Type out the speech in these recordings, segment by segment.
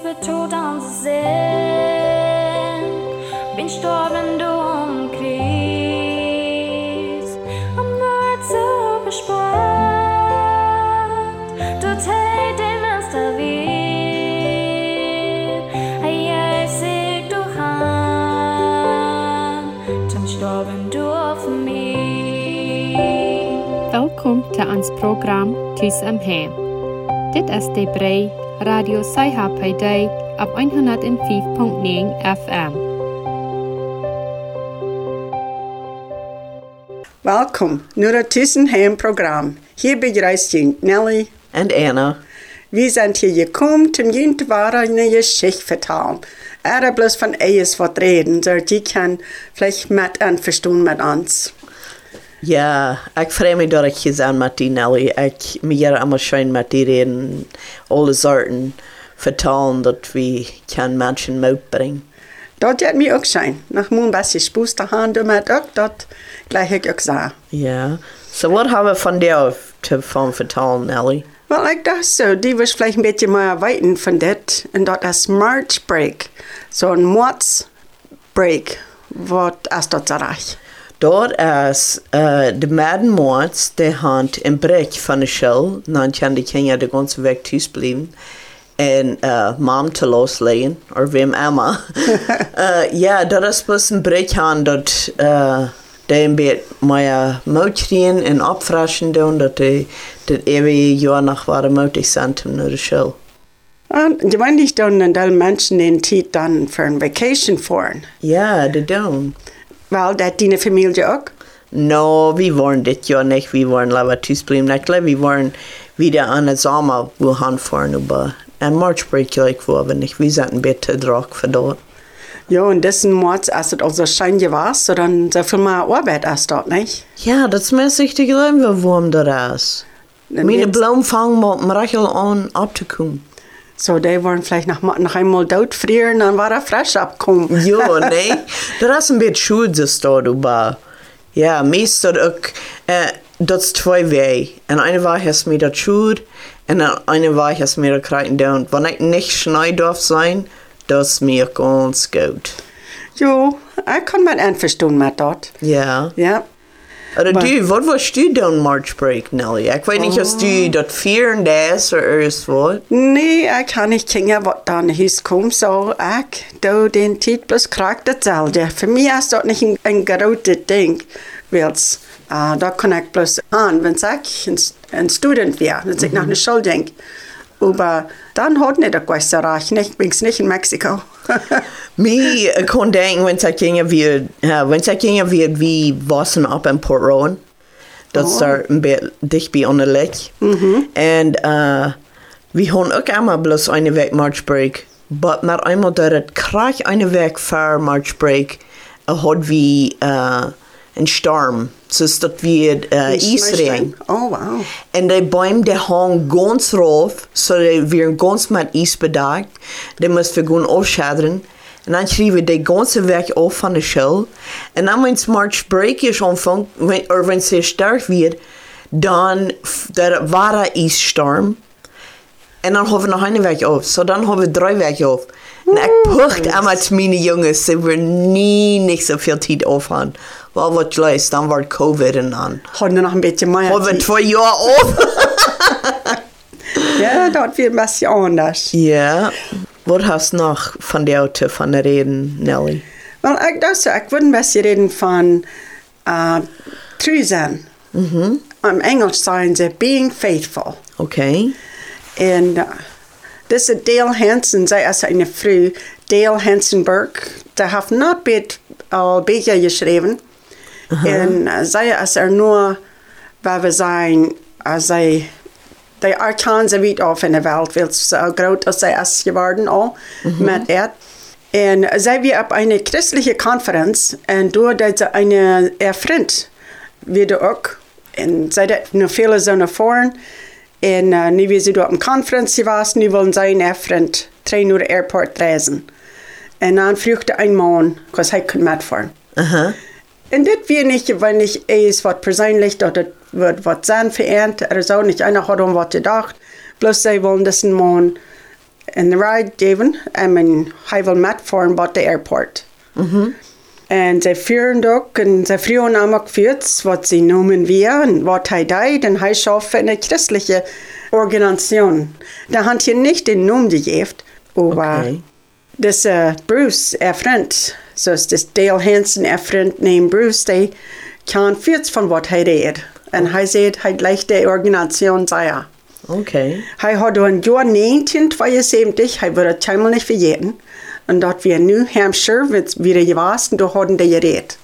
mit Tod an sich sehen. Bin gestorben, du umkreist. Am Wort so gespannt. Du tät den Meister wie. Hey, sieg du han. Zum Gestorben, du auf mich. Welkom til ons program Tus am Heim. Dit is de brei Radio CIHPD op 105.9 FM. Welkom naar het Tus am Heim program. Hier begrüßt ihn Nelly and Anna. Wir sind hier gekommen, um Ihnen zu eine Geschichte vertellen. Bloß von alles was reden, so die kann vielleicht mit einverstehen mit uns. Ja, ik vreem me dat ik gezien met die Nelly. Ik meer allemaal schijn met die reden, alle soorten vertellen dat we kan mensen uitbrengen. Dat heeft mij ook schijn. Nog moet een beetje spoes te gaan, met ook dat gleich ik ook zeggen. Ja, so wat hebben we van jou te vertellen, Nelly? Wel, ik dacht zo, die was vielleicht een beetje meer weten van dit. En dat is March break. Zo'n moordsbreak. Wat is dat zo recht? Dat is de middenmaand, die hand een break van de school. Dan kan de kinderen de ganze weg thuis blijven. En mam te losleggen, of wem Emma. Ja, dat is pas een break aan dat die een beetje meer moetrien en opfrischen doen. Dat die het eeuwige jaar nog waren moedig zijn om naar de school. En gewöhnlich doen dan mensen in tijd dan voor een vacation voeren. Ja, die doen. Wel, dat die familie ook? No, we waren dit jaar niet. We waren liever thuis blijven. We waren wieder aan het zomer wil gaan voeren. Maar een Marchbreak gelijk waren niet. We zijn een beetje druk voor dat. Ja, en deze maand, als het al zo schijn was, so dan zoveel meer arbeid als dat, niet? Ja, dat is meestal te geloven waarom dat is. Mijn bloem vangen maar rechel aan op te komen. So, die waren vielleicht noch einmal doodvriezen en dan waren frisch abgekommen. Ja, nee. Dat is een beetje schuldig dat, maar ja, meestal ook, dat is twee wegen. En een weg is mir dat schuld, en een weg is mir dat krijgen doen. Wanneer ik niet schnell darf zijn, dat is mir ganz goed. Jo, ik kan met einverstehen met dat. Ja. Ja. Wat was du dan Marchbreak, Nelly? Ik weet niet of du dat vieren is of ergens wat. Nee, ik kan niet kijken wat dan huis komt. So, ik doe den tijd bloß krijg hetzelfde. Voor mij is dat niet een grote ding. Want dat kan ik bloß aan, wanneer ik een student ben. Wanneer ik naar de school denk. Maar dan had niet dat was recht. Ik ben niet in Mexico. Ik kon denken, wanneer ik ging weer, wie waren op in Port Rowan. Dat is daar een beetje dicht bij aan de lek. En we hadden ook allemaal bloß een week Marchbreak. Maar eenmaal dat het krijg een week voor Marchbreak, hadden we een storm. Dus dat we ijsregen. Oh, wow. En die boom die hang ganz rauf, so die werden ganz mit Eis bedeckt. Die müssen wir gewoon aufschadern. En dan schrijven we die ganze weg af van de school. En dan wanneer March break is aanvangt, of wanneer ze sterk wordt, dan war er ijsstorm. En dan hebben we nog een week af. So dan hebben we 3 weken af. En ik pucht allemaal zu meine jongens, ze willen niet zoveel tijd afgaan. Wel wat leist, dan wordt COVID en dan. Hadden we nog een beetje meer Hebben we 2 jaar af. Ja, dat weer een beetje anders. Ja. Wat hast nog van jou te van reden, Nelly? Wel, ik dacht zo, ik wil een beetje reden van true zijn. In Engels zijn ze being faithful. Okay. En deze Dale Hansen, zij is een vrouw, Dale Hansenberg, die heeft nog al Bücher geschreven. En zij is nur, waar we zijn, zij... Die arkaan ze weet af in de wereld, veel zo groot als zij is geworden al, met het. En zij weer op een christelijke conferentie en doordat ze een vriend weer ook. En zij dat nog veel zo naar voren. En nu weer ze door op een conferentie was, nu willen zij een vriend 3 uur airport reizen. En dan vroeg de een man, because hij kon metvoeren. En dit weer niet, wanneer is wat persoonlijk, dat het wordt wat zijn verernt. Er is ook niet einer hat wat gedacht. Bloß zij willen dat een man een ride geven en hij wil metfahren bij de airport. En ze vuren ook en ze vroegen hem ook wat ze noemen wir en wat hij deed. En hij schafft een christelijke organisatie. Daar had je niet de naam gegeven, maar dus Bruce, vriend, zoals dus Dale Hansen, vriend named Bruce, die kan veel van wat hij deed. En hij zei, hij lijkt de organisatie zijn. Hij had in het jaar 1972, hij wordt het helemaal niet vergeten. En dat we in New Hampshire weer geweest en daar hadden die gereed.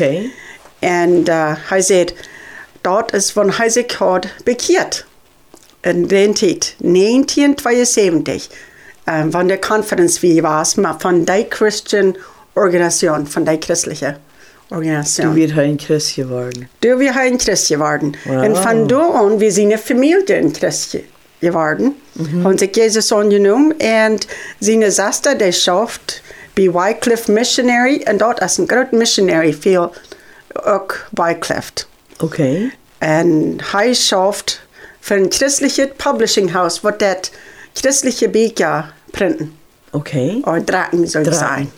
En hij zei, dat is wanneer hij zich had bekeerd. In die tijd, 1972. Van de conferentie wie was, maar van die Christian organisatie, van die christelijke organisatie. Toen weer hij een christ geworden. Toen weer hij een christ geworden. Wow. En van daar aan, we zijn een familie een christ geworden. Hebben zich Jezus aangenomen en zijn zuster, die schaft bij Wycliffe Missionary. En dat is een groot missionary, veel ook Wycliffe. En hij schaft voor een christelijke publishing house, wat dat christelijke bücher printen. Of drukken, zou ik zeggen.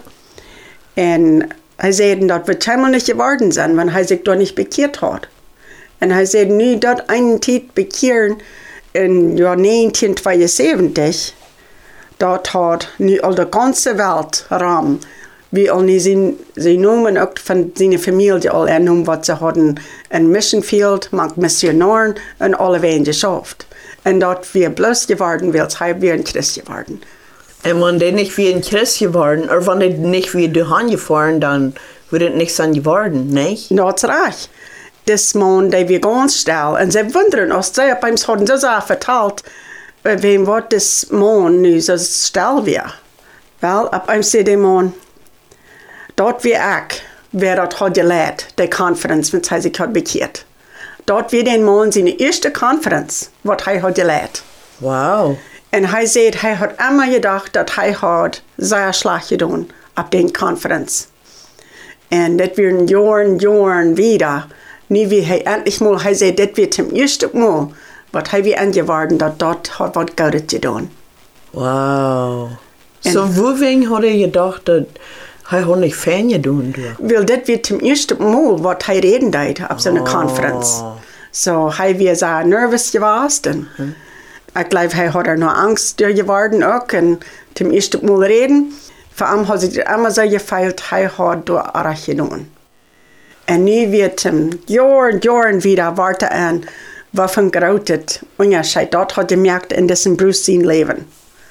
En hij zei dat we helemaal niet geworden zijn, want hij zich daar niet bekeerd had. En hij zei nu dat een tijd bekeren in jaar 1972, dat had nu al de ganze wereld raam. Wie al niet ze noemen ook van zijn familie al noemen wat ze hadden een mission field, met missionaren en alle wegen geschaft. En dat we bloos geworden wil, hij weer een christ geworden. En wanneer niet weer een christ geworden, of wanneer niet weer doorheen gefahren, dan wordt het niks aan geworden, nee? Dat is recht. Das man, die wir ganz stil. En ze wonderen, als zij op hem hadden zo verteld, wem wat das man nu zo stil weer. Wel, op hem zei de man, dat weer ik, wer dat had geleid, de conference, want hij zich had bekeerd. Dat weer den man zijn eerste conference, wat hij had geleid. Wow. En hij zei, hij had immer gedacht, dat hij had zeer slecht gedaan op die conference. En dat weer een jaren wieder. Nu wie hij endlich mal, hij zei, dat weer zum eerste mal, wat hij weer aangeworden, dat had wat Gottes gedaan. Wow. So woewing had hij gedacht, dat hij had niet fijn gedaan? Wel, dat weer zum eerste mal, wat hij reden deed op zo'n conference. So, hij weer zo nervous geweest. En ik geloof, hij had er nog angst door geworden ook. En zum eerste mal reden. Voor hem had hij immer zo gefeilt, hij had door erg gedaan. En nu wird Jahren wieder warten an, wat een grote onderscheid dat had gemerkt in diesem Bruce zijn leven.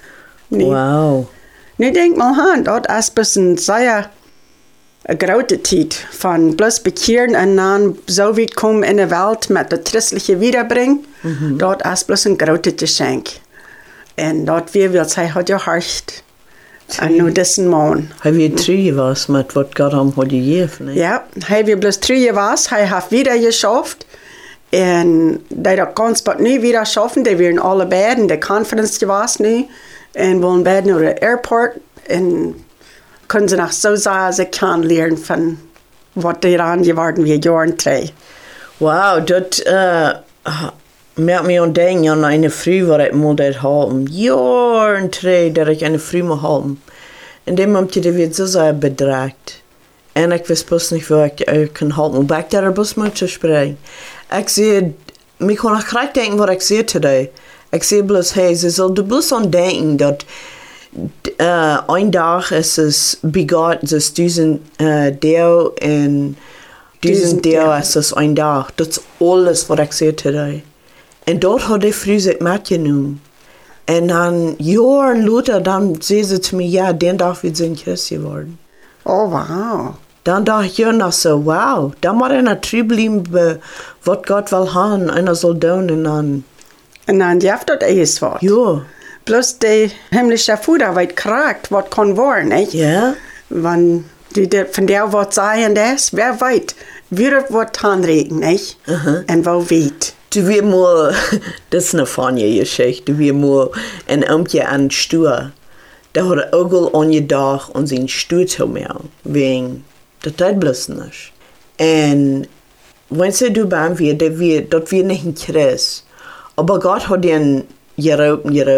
Wow. Nu denk mal dat is een zeer grote tijd van bloß bekeeren en dan zo weit komen in de wereld met de christelijke wiederbreng. Dat is bloß een grote geschenk. En dat wil zij had gehoord. En nu diesen man. Hij weer terug was met wat God hem had gegeven. Ja, hij weer bloß terug was. Hij heeft wieder geschafft. En die dat ganz wat nu wieder schaffen. Die weer in alle beiden de conference geweest nu. En willen beiden naar de airport. En kunnen ze nog zo zeggen, ze kan leren van wat eraan geworden weer jaren 2. Wow, dat maakt me aan denken aan een vrouw waar ik moet hebben. Jaren 2 dat ik een vrouw moet hebben. En dan moet je die weer zo zeer bedraagt. En ik wist pas niet waar ik kan houden. Maar ik daar best moet te spreken. Ik zie, ik kan nog graag denken wat ik zie today. Ik zie bloos, hey, ze zal er bloos aan denken dat een dag is es begot, dus 1000 deel en 1000 deel is es een dag. Dat is alles wat ik zie today. En dat had die vrouw zich metgenomen. En dan, jaren later, dan zei ze te me, ja, den dag wird ze een christ geworden. Oh, wow. Dan dacht je nog zo, wow, dan moet er trouw blijven wat God wil hebben en er zal doen en dan... En dan heeft dat eerst wat. Ja. Plus de himmlische Vader weet kracht wat kan worden, niet? Ja. Want van der wat zeggen das, wer weet, wie het wordt aanrekenen, niet? En wel weet. Toen weer maar, dat is een funny geschichte, toen weer maar een oomtje aan het stuur. Daar had ook al aan je dag aan zijn stuur te maken, wegen de tijd blussen is. En wanneer ze doen bij weer, dat weer niet een Christ. Aber Gott hat ihn geroepen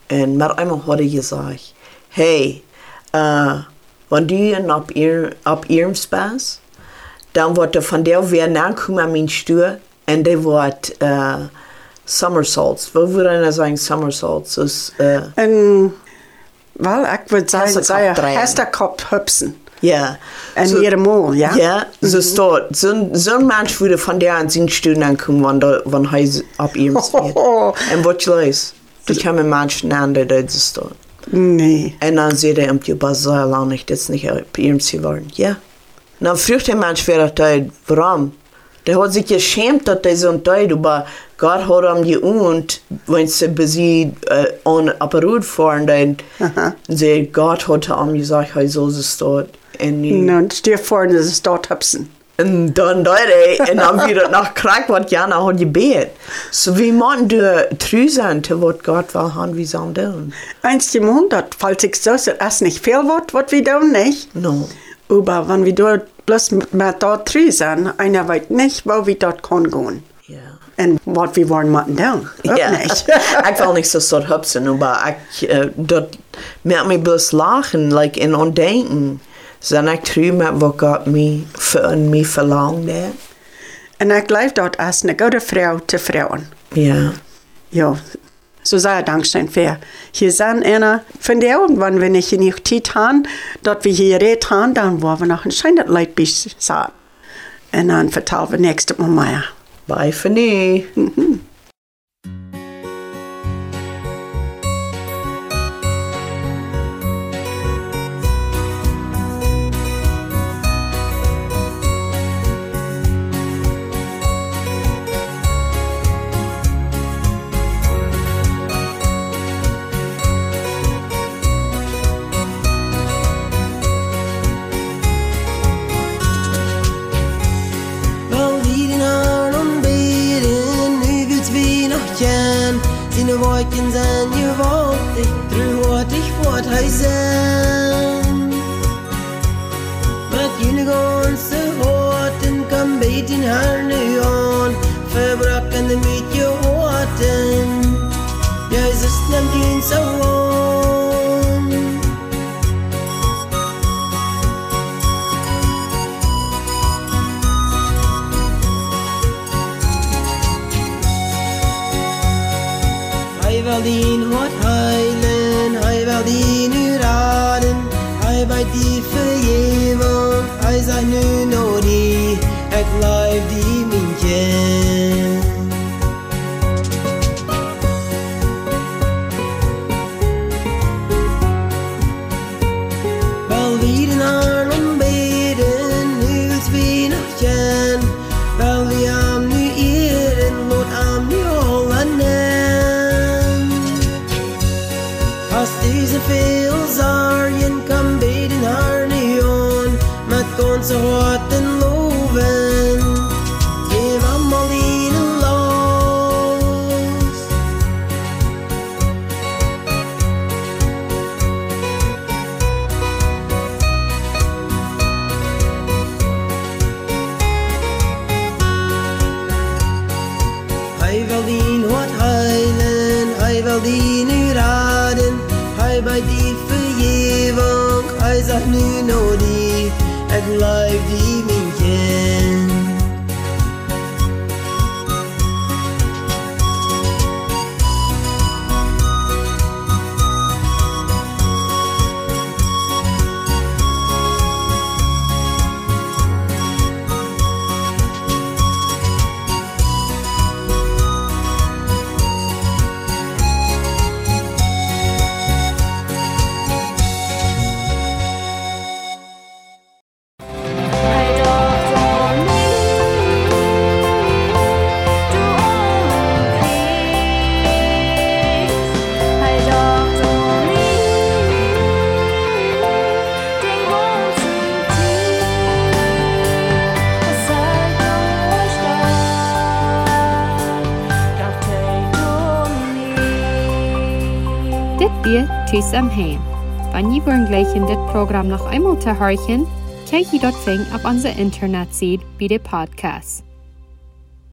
Und mit einmal hat gesagt, hey, wenn du ab ihrem Spaß, dann wird er von der wieder nachkommen an meinen Stuhl und der wird Somersaults. Was würde einer sagen, Somersaults? Well, ich würde sagen, sei Hesterkopf hüpfen. Ja. En so, mal, ja? Ja, so steht. So ein Mensch würde von der an seinen Stuhl ankommen, wenn er ab ihrem Spaß. Und was los? Du kannst Menschen an, der das steht. Nee. Und dann sieht er, ob du so lange nicht ab ihrem Spaß waren. Ja. Und dann fragt der Mensch wieder, warum? Der hat sich geschämt, dass er so ein Teil, aber Gott hat ihm geohnt, wenn sie bis sie an Apparat fahren, dann sagt Gott hat ihm gesagt, er soll es dort. Und steh vor, dass es dort hüpfen. Und dann und dann wieder nach krank, was Jana hat gebetet. So wie man treu sein, zu was Gott will haben, wie sollen tun. Eins im Monat, falls ich so, es nicht viel wird, was wir tun, nicht? No. Aber wenn wir dort bloß mit dort treu sind, einer weiß nicht, wo wir dort können gehen. Ja. Und was wir wollen machen tun. Ja. Nicht. Ich will nicht so dort hüpfen, aber dort merkt mich bloß lachen, like, und denken. Zijn ik true met wat God mij verlangt. En ik blijf dort als een goede vrouw te vrouwen. Ja. Ja, so sei Dankeschön für. Hier sind einer von der irgendwann, wenn ich nicht Zeit habe, dort wir hier geredet haben, dann wollen wir noch ein schönes Leid bis sagen. Und dann vertellen wir nächstes Mal mehr. Bye for now. Wolken zijn je woord, ik hoort ich voort huizen. Met jullie ganse horten kan beet in haar nu aan, verbrakkende met je horten. Jezus neemt je zo aan. Hij wil die wat heilen, hij wil die nu raden, hij bij die vergeven, hij zegt nu nog die, ik blijf die mintje. Wel weer naar ontbeden, nu is weer nog jen, wel wie aan nu eren, lot aan nu al aan Als deze veel zargen kan beden haar neon, met onze harten loven, geef allemaal in een los. Hij wil die wat heilen, hij wil die nu raden, hij bij die vergeving, hij zegt nu nog die, ik blijf die mintje. Dit weer Tjus am Heim. Wenn ihr wollen gleich in dit Programm noch einmal zu horchen, könnt ihr dort auf unserer Internetseite bei den Podcasts.